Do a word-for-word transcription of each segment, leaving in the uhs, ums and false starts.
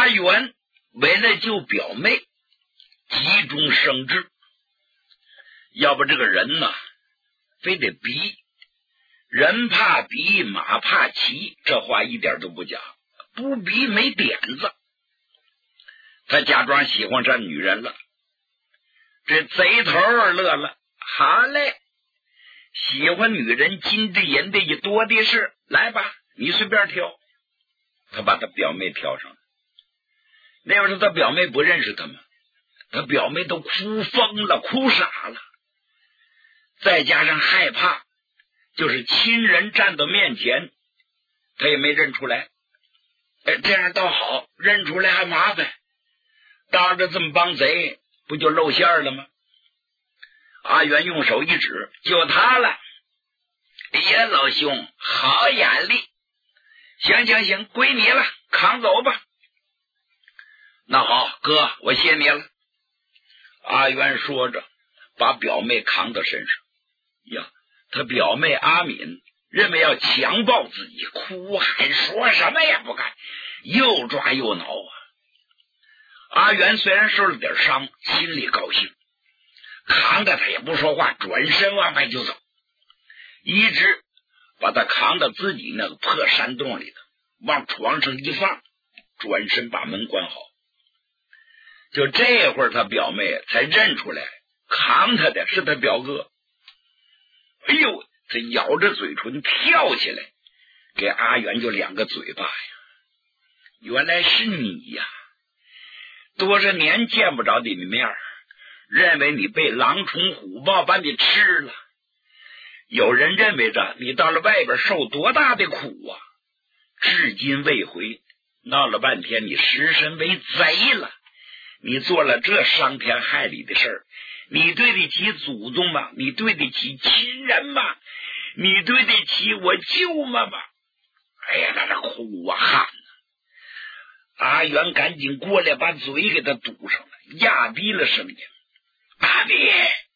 阿元为了救表妹，急中生智，要不这个人呢，非得逼，人怕逼，马怕骑，这话一点都不假，不逼没点子。他假装喜欢上女人了，这贼头乐了，好嘞，喜欢女人金的银的也多的是，来吧，你随便挑。他把他表妹挑上了。那会儿他表妹不认识他们，他表妹都哭疯了，哭傻了，再加上害怕，就是亲人站到面前他也没认出来。哎，这样倒好，认出来还麻烦，当着这么帮贼不就露馅了吗？阿元用手一指，就他了。哎呀，老兄好眼力，行行行，归你了，扛走吧。那好，哥，我谢你了。阿元说着把表妹扛到身上。呀，他表妹阿敏认为要强暴自己，哭喊说什么也不干，又抓又挠啊。阿元虽然受了点伤，心里高兴，扛着他也不说话，转身往外就走，一直把他扛到自己那个破山洞里头，往床上一放，转身把门关好。就这会儿他表妹才认出来扛他的是他表哥。哎呦，他咬着嘴唇跳起来，给阿元就两个嘴巴呀！原来是你呀！多少年见不着你的面，认为你被狼虫虎豹把你吃了。有人认为着你到了外边受多大的苦啊，至今未回，闹了半天你实身为贼了，你做了这伤天害理的事儿，你对得起祖宗吗？你对得起亲人吗？你对得起我舅妈吗？哎呀，他这哭啊喊啊！阿元赶紧过来把嘴给他堵上了，压低了声音：阿弟，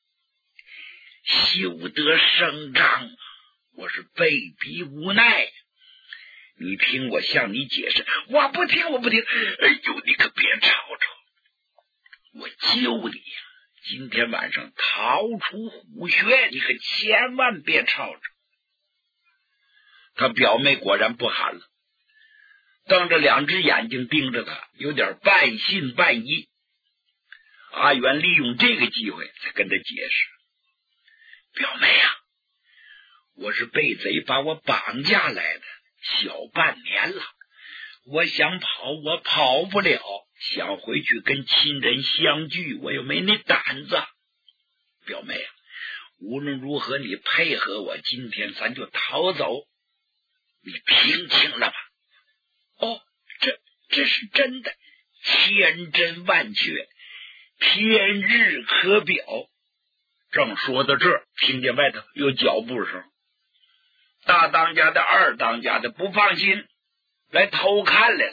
休得声张，我是被逼无奈，你听我向你解释。我不听，我不听。哎呦，你可别吵吵，我救你呀！今天晚上逃出虎穴，你可千万别吵吵。他表妹果然不喊了，瞪着两只眼睛盯着他，有点半信半疑。阿元利用这个机会才跟他解释：表妹啊，我是被贼把我绑架来的，小半年了，我想跑我跑不了，想回去跟亲人相聚，我又没那胆子。表妹啊，无论如何你配合我，今天咱就逃走，你听清了吧？哦，这这是真的，千真万确，天日可表。正说到这儿，听见外头有脚步声，大当家的二当家的不放心，来偷看来了。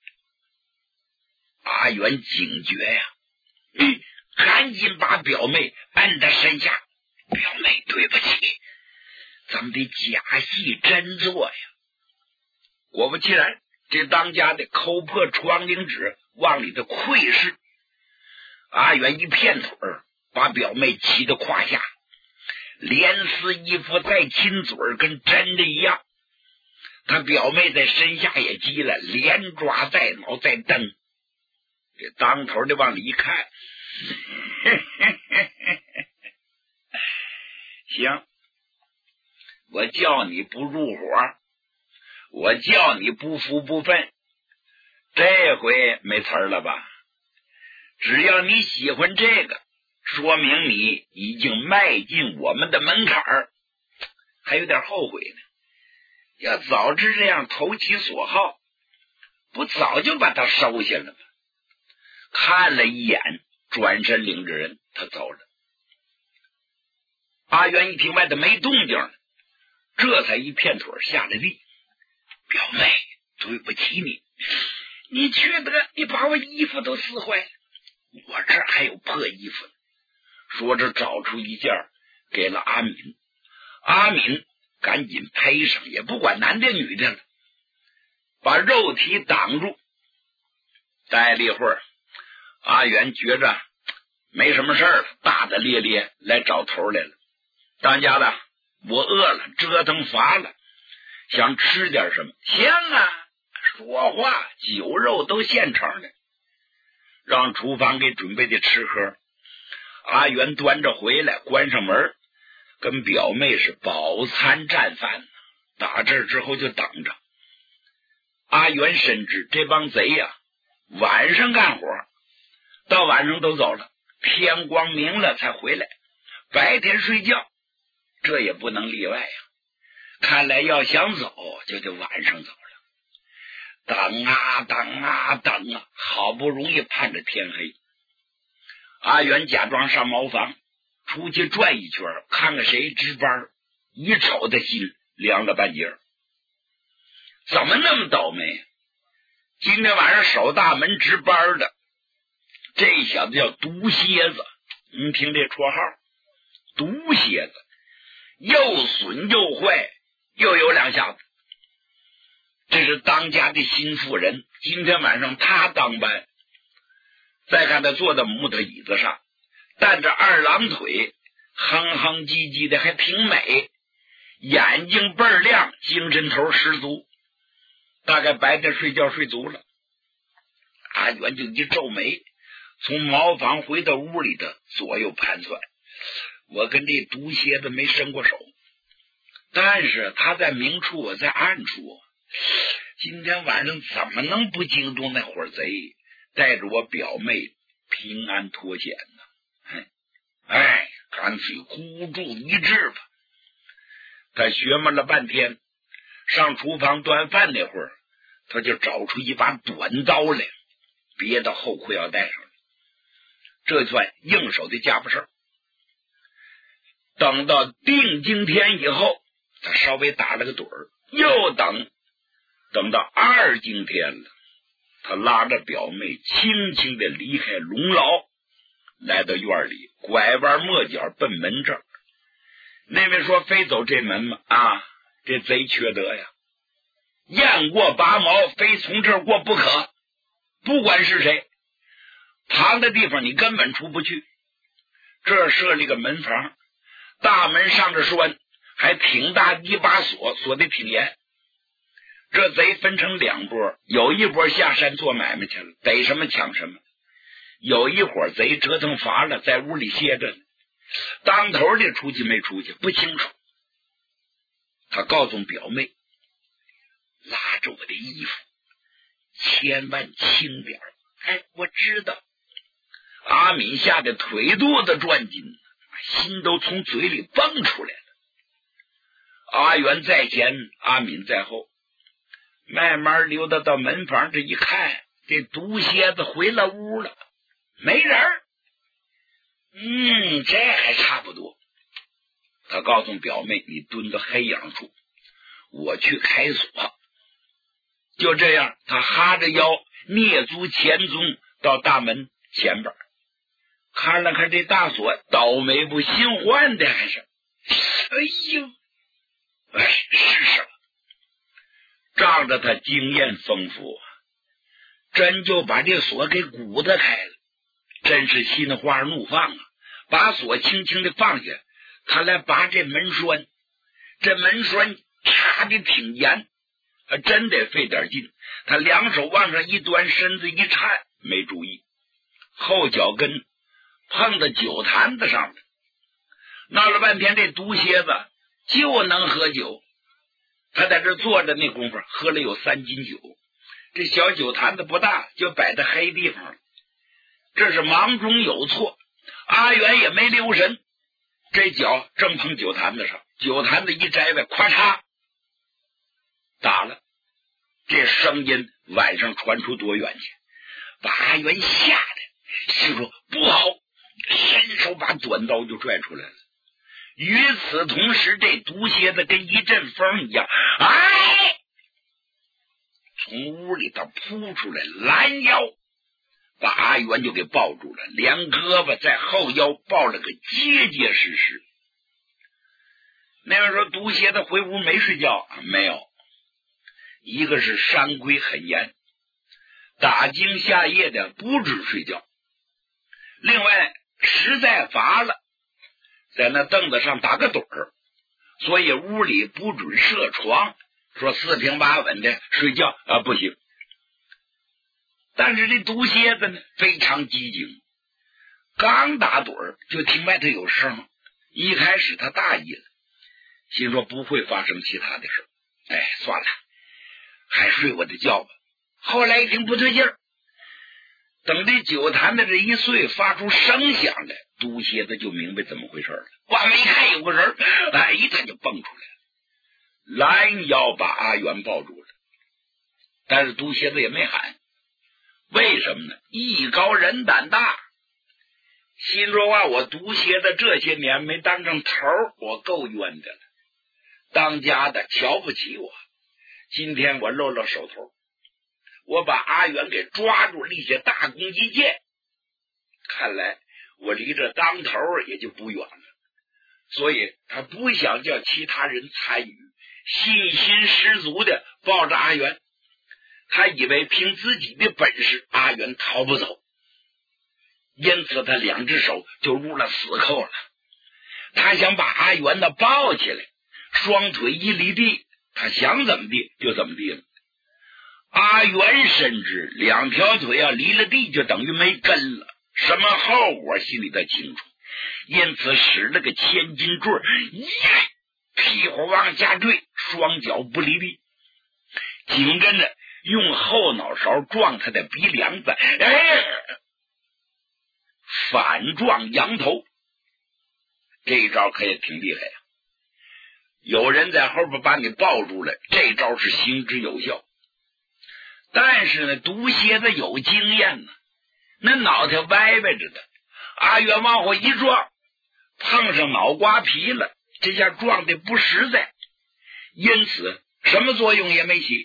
阿元警觉呀，嗯，赶紧把表妹按在身下。表妹，对不起，咱们得假戏真做呀。果不其然，这当家的抠破窗棂纸往里头窥视。阿元一片腿儿把表妹骑到胯下，连撕衣服再亲嘴儿，跟真的一样。他表妹在身下也急了，连抓带挠再蹬。这当头的往里一看，行，我叫你不入伙，我叫你不服不忿，这回没词儿了吧？只要你喜欢这个，说明你已经迈进我们的门槛儿，还有点后悔呢。要早知这样投其所好，不早就把他收下了吗？看了一眼，转身领着人他走了。阿元一听外头没动静，这才一片腿下了地。表妹，对不起你，你觉得你把我衣服都撕坏了，我这还有破衣服呢。说着找出一件给了阿敏，阿敏赶紧披上，也不管男的女的了，把肉体挡住。 待了一会儿，阿元觉着没什么事儿了，大大咧咧来找头来了。当家的，我饿了，折腾乏了，想吃点什么？行啊，说话酒肉都现成的，让厨房给准备的吃喝。阿元端着回来，关上门，跟表妹是饱餐战饭。打这之后就等着。阿元深知这帮贼呀、啊，晚上干活，到晚上都走了，天光明了才回来，白天睡觉，这也不能例外呀。看来要想走，就得晚上走了。等啊等啊等啊，好不容易盼着天黑。阿元假装上茅房，出去转一圈，看看谁值班。一瞅他心凉了半截，怎么那么倒霉？今天晚上守大门值班的这小子叫毒蝎子，你听这绰号，毒蝎子，又损又坏，又有两下子。这是当家的新妇人，今天晚上他当班。再看他坐在木头椅子上，担着二郎腿，哼哼唧唧的，还挺美，眼睛倍儿亮，精神头十足。大概白天睡觉睡足了，阿元就一皱眉，从茅房回到屋里的左右盘算。我跟这毒蝎子没伸过手，但是他在明处，我在暗处，今天晚上怎么能不惊动那伙贼，带着我表妹平安脱险呢？哎，干脆孤注一掷吧。他学摸了半天，上厨房端饭那会儿，他就找出一把短刀来，别到后裤腰带上了，这算应手的家伙事儿。等到定经天以后，他稍微打了个盹儿，又等等到二更天了，他拉着表妹轻轻的离开笼牢，来到院里，拐弯抹角奔门这儿。那位说非走这门吗？啊，这贼缺德呀，雁过拔毛，非从这儿过不可。不管是谁，旁的地方你根本出不去。这儿设立个门房，大门上着栓，还挺大一把锁，锁得挺严。这贼分成两拨，有一拨下山做买卖去了，逮什么抢什么；有一伙贼折腾乏了，在屋里歇着呢。当头的出去没出去不清楚。他告诉表妹，拉着我的衣服，千万轻点。哎，我知道。阿敏吓得腿肚子转筋，心都从嘴里蹦出来了。阿元在前，阿敏在后，慢慢溜达到门房，这一看，这毒蝎子回了屋了，没人儿。嗯，这还差不多。他告诉表妹，你蹲到黑影处，我去开锁。就这样，他哈着腰，蹑足前踪到大门前边，看了看这大锁，倒霉不心欢的还是，哎呦，哎，试试了。仗着他经验丰富，真就把这锁给鼓得开了。真是心花怒放啊！把锁轻轻的放下，他来拔这门栓，这门栓插的挺严，真得费点劲。他两手往上一端，身子一颤，没注意，后脚跟碰到酒坛子上了。闹了半天，这毒蝎子就能喝酒。他在这坐着那功夫，喝了有三斤酒。这小酒坛子不大，就摆在黑地方了。这是忙中有错，阿元也没留神，这脚正碰酒坛子上，酒坛子一摘外，咔嚓打了。这声音晚上传出多远去，把阿元吓得心说不好，伸手把短刀就拽出来了。与此同时，这毒蝎子跟一阵风一样，哎，从屋里头扑出来，拦腰把阿元就给抱住了，连胳膊在后腰抱了个结结实实。那位说毒蝎子回屋没睡觉？没有，一个是山规很严， 打惊下夜的不准睡觉。另外实在乏了，在那凳子上打个盹儿，所以屋里不准设床，说四平八稳的睡觉啊不行。但是这毒蝎子呢非常机警，刚打盹儿就听外头有声，一开始他大意了，心说不会发生其他的事，哎，算了，还睡我的觉吧。后来一听不对劲儿，等这酒坛的这一碎发出声响来，毒蝎子就明白怎么回事了。往没看有个人，哎，他就蹦出来了，拦腰把阿元抱住了。但是毒蝎子也没喊，为什么呢？艺高人胆大，心说话，我毒蝎子这些年没当上头，我够冤的了，当家的瞧不起我，今天我露露手头，我把阿元给抓住，立下大功一件，看来我离这当头也就不远了。所以他不想叫其他人参与，信心十足的抱着阿元，他以为凭自己的本事阿元逃不走，因此他两只手就入了死扣了。他想把阿元的抱起来，双腿一离地，他想怎么地就怎么地了。阿元深知两条腿要离了地就等于没根了，什么后果心里的清楚，因此使了个千斤坠，呀，屁股往下坠，双脚不离地，紧跟着用后脑勺撞他的鼻梁子，哎，反撞羊头。这一招可也挺厉害呀、啊！有人在后边把你抱住了，这招是行之有效。但是呢，毒蝎子有经验呢，那脑袋歪歪着的，阿元往后一撞，碰上脑瓜皮了，这下撞的不实在，因此什么作用也没起。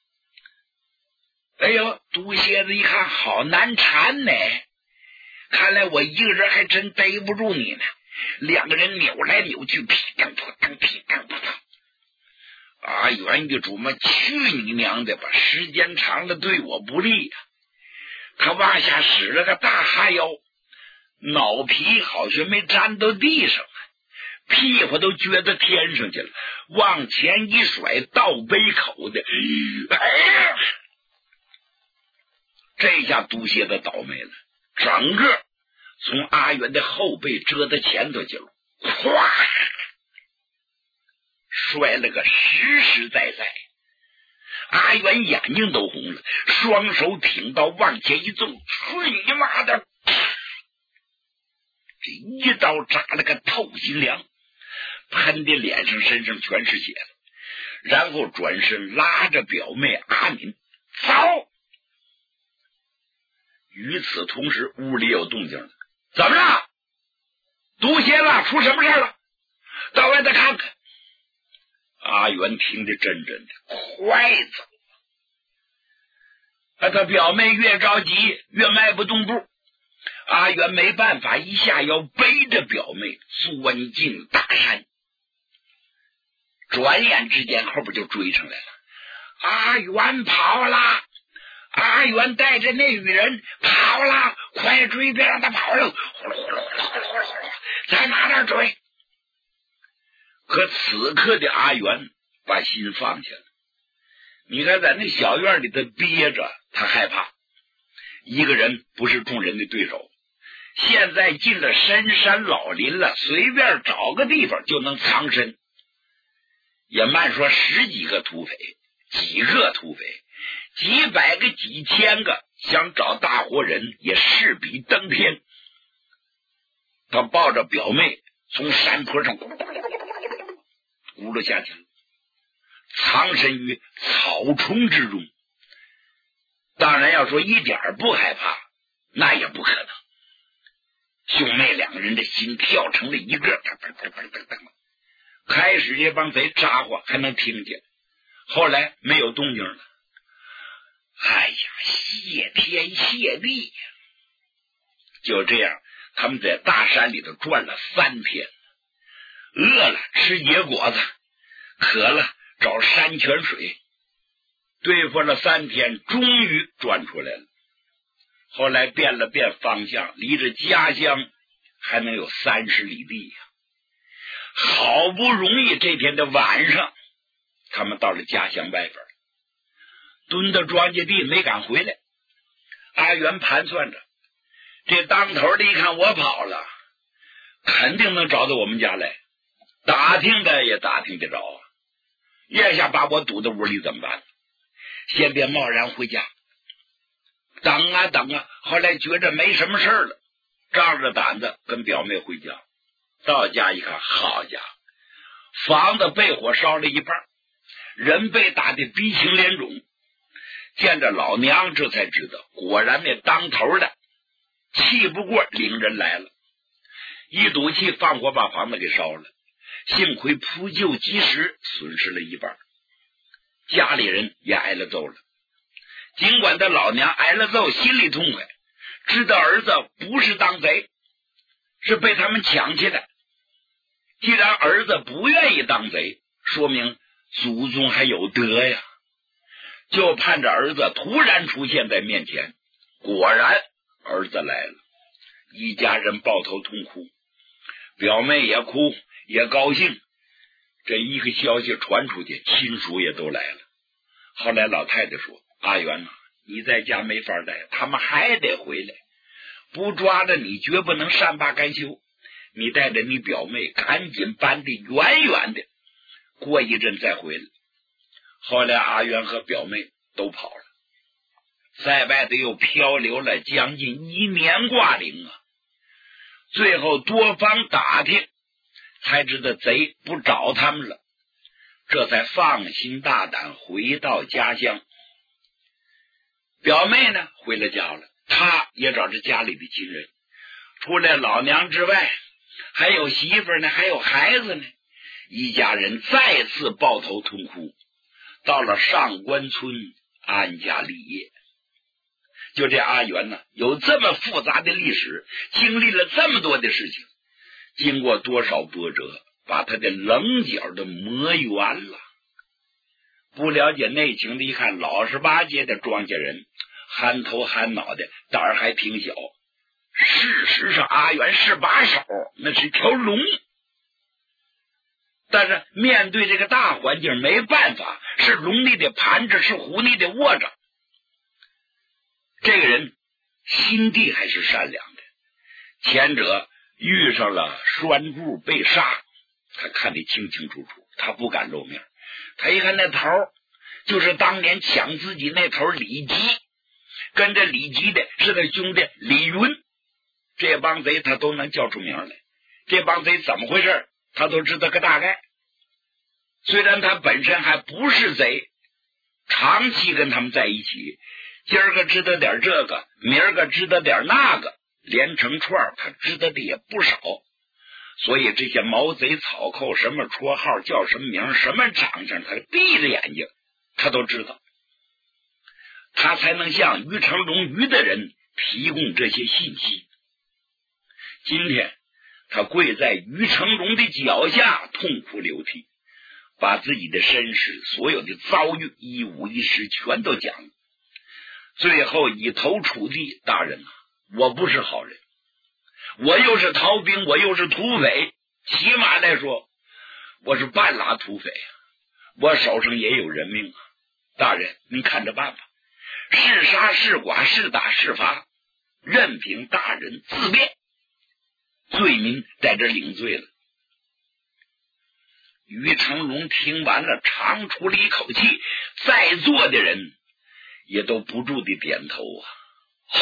哎呦，毒蝎子一看好难缠呢，看来我一个人还真逮不住你呢。两个人扭来扭去，噼当扑当噼当扑当。阿元就琢磨，去你娘的吧，时间长了对我不利呀、啊！他往下使了个大哈腰，脑皮好像没粘到地上，屁股都撅到天上去了，往前一甩，倒杯口的，哎呀！这下毒蝎子倒霉了，整个从阿元的后背遮到前头去了，哗，摔了个实实在在。阿元眼睛都红了，双手挺刀往前一纵，去你妈的！这一刀扎了个透心凉，喷的脸上身上全是血了。然后转身拉着表妹阿敏走。与此同时，屋里有动静了。怎么着？毒蝎了？出什么事了？到外头看看。阿元听得真真的，快走！啊，他表妹越着急越迈不动步，阿元没办法，一下要背着表妹钻进大山。转眼之间，后边就追上来了。阿元跑了！阿元带着那女人跑了，快追，别让他跑了！呼噜呼噜呼噜呼噜呼噜呼噜，在哪哪追？可此刻的阿元把心放下了。你看，在那小院里头憋着，他害怕一个人不是众人的对手。现在进了深山老林了，随便找个地方就能藏身。也慢说十几个土匪，几个土匪，几百个几千个，想找大活人也势比登天。他抱着表妹从山坡上咕噜下去了，藏身于草丛之中。当然要说一点不害怕，那也不可能。兄妹两个人的心跳成了一个，开始这帮贼扎呼还能听见，后来没有动静了。哎呀，谢天谢地呀！就这样，他们在大山里头转了三天，饿了吃野果子，渴了找山泉水。 对付了三天，终于转出来了。后来变了变方向，离着家乡还能有三十里地呀、啊。好不容易这天的晚上，他们到了家乡外边，蹲到庄稼地没敢回来。阿元盘算着，这当头的一看我跑了，肯定能找到我们家来，打听的也打听得着啊。夜下把我堵在屋里怎么办？先别贸然回家，等啊等啊，后来觉着没什么事了，仗着胆子跟表妹回家。到家一看，好家伙，房子被火烧了一半，人被打得鼻青脸肿。见着老娘，这才知道，果然那当头的气不过，领人来了，一赌气放火把房子给烧了。幸亏扑救及时，损失了一半，家里人也挨了揍了。尽管他老娘挨了揍，心里痛快，知道儿子不是当贼，是被他们抢去的。既然儿子不愿意当贼，说明祖宗还有德呀，就盼着儿子突然出现在面前。果然儿子来了，一家人抱头痛哭，表妹也哭也高兴。这一个消息传出去，亲属也都来了。后来老太太说，阿元啊，你在家没法待，他们还得回来，不抓着你绝不能善罢甘休。你带着你表妹赶紧搬得远远的，过一阵再回来。后来阿元和表妹都跑了，在外头又漂流了将近一年挂零啊。最后多方打听，才知道贼不找他们了，这才放心大胆回到家乡。表妹呢回了家了，她也找着家里的亲人，除了老娘之外，还有媳妇呢，还有孩子呢，一家人再次抱头痛哭，到了上官村安家立业。就这阿元呢，有这么复杂的历史，经历了这么多的事情，经过多少波折，把他的棱角都磨圆了。不了解内情的一看，老实巴结的庄稼人，憨头憨脑的，胆儿还挺小。事实上阿元是把手，那是一条龙，但是面对这个大环境没办法，是龙里的盘子，是虎里的窝着。这个人心地还是善良的，前者遇上了栓柱被杀，他看得清清楚楚，他不敢露面。他一看那头就是当年抢自己那头李吉，跟着李吉的是他兄弟李云，这帮贼他都能叫出名来，这帮贼怎么回事他都知道个大概。虽然他本身还不是贼，长期跟他们在一起，今儿个知道点这个，明儿个知道点那个，连成串他知道的也不少。所以这些毛贼草寇，什么绰号叫什么名，什么长相，他闭着眼睛他都知道，他才能向于成龙于的人提供这些信息。今天他跪在于成龙的脚下痛哭流涕，把自己的身世所有的遭遇一五一十全都讲了。最后以头触地，大人啊，我不是好人，我又是逃兵，我又是土匪，起码来说我是半拉土匪啊，我手上也有人命啊，大人您看着办吧，是杀是剐是打是罚，任凭大人自便，罪民在这领罪了。于成龙听完了，长出了一口气，在座的人也都不住地点头啊。哦，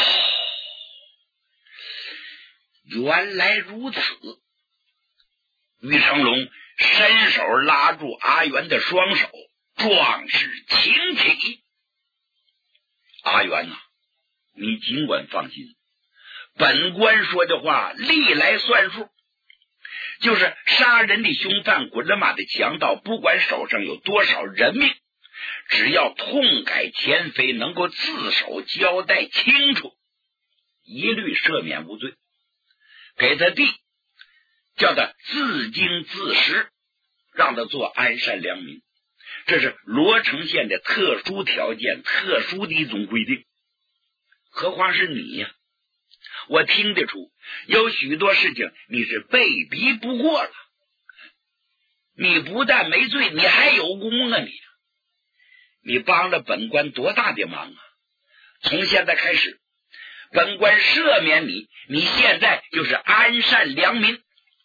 原来如此。于成龙伸手拉住阿元的双手，壮士请起。阿元呐、啊，你尽管放心，本官说的话历来算数，就是杀人的凶犯，滚了马的强盗，不管手上有多少人命，只要痛改前非，能够自首交代清楚，一律赦免无罪，给他地，叫他自经自食，让他做安善良民。 这是罗城县的特殊条件，特殊的一种规定。何况是你呀、啊，我听得出有许多事情你是被逼不过了。你不但没罪，你还有功啊！你你帮了本官多大的忙啊！从现在开始，本官赦免你，你现在就是安善良民，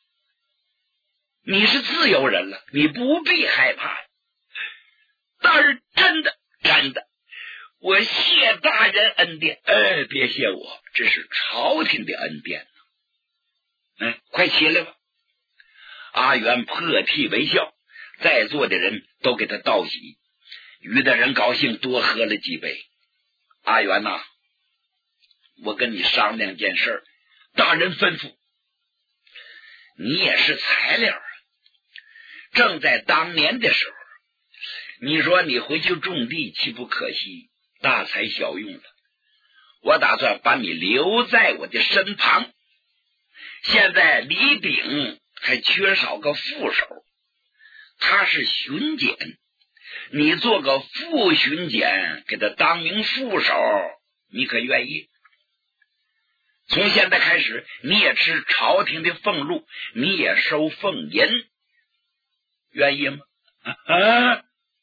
你是自由人了，你不必害怕。大人，真的真的，我谢大人恩典。哎，别谢我，这是朝廷的恩典。哎，快起来吧！阿元破涕为笑，在座的人都给他道喜，于大人高兴，多喝了几杯。阿元呐、啊，我跟你商量件事，大人吩咐。你也是材料，正在当年的时候，你说你回去种地岂不可惜，大材小用了。我打算把你留在我的身旁。现在李炳还缺少个副手，他是巡检，你做个副巡检，给他当名副手，你可愿意？从现在开始，你也吃朝廷的俸禄，你也收俸银，愿意吗？啊，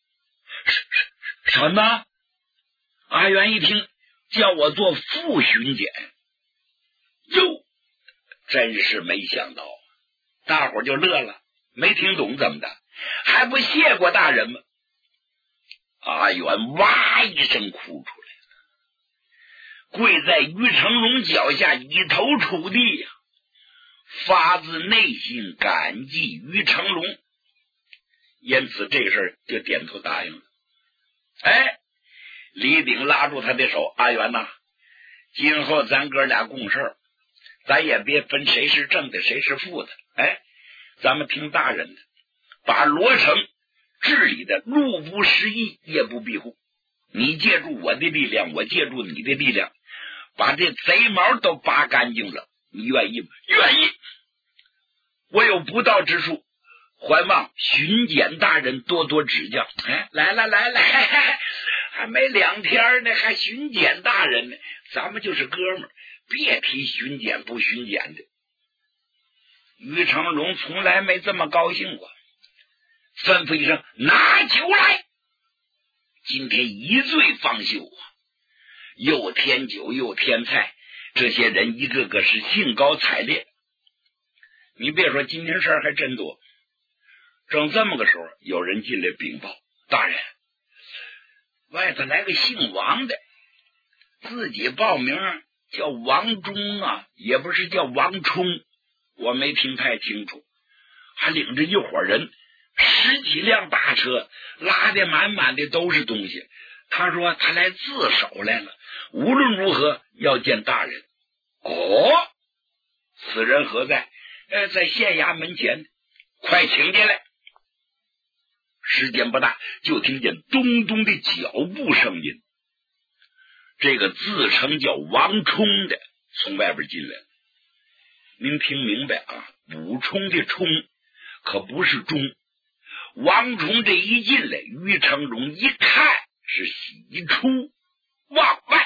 什么？阿元一听，叫我做副巡检，哟，真是没想到。大伙就乐了，没听懂怎么的，还不谢过大人吗？阿元哇一声哭出来，跪在于成龙脚下，一头触地呀、啊，发自内心感激于成龙，因此这事儿就点头答应了。哎，李炳拉住他的手，阿元呐，今后咱哥俩共事，咱也别分谁是正的谁是负的，哎，咱们听大人的，把罗城治理的路不拾遗，夜不闭户。你借助我的力量，我借助你的力量，把这贼毛都拔干净了，你愿意吗？愿意。我有不到之处，还望巡检大人多多指教。哎，来了来了，还没两天呢，还巡检大人呢，咱们就是哥们儿，别提巡检不巡检的。于成龙从来没这么高兴过，吩咐一声，拿酒来。今天一醉方休啊，又添酒又添菜，这些人一个个是兴高采烈。你别说，今天事儿还真多。正这么个时候，有人进来禀报，大人，外头来个姓王的，自己报名叫王忠啊，也不是叫王冲，我没听太清楚，还领着一伙人，十几辆大车，拉的满满的都是东西。他说他来自首来了，无论如何要见大人。哦，此人何在？呃，在县衙门前，快请进来。时间不大，就听见咚咚的脚步声音。这个自称叫王冲的从外边进来了。您听明白啊，补充的冲可不是中。王冲这一进来，于成荣一看是喜出望外。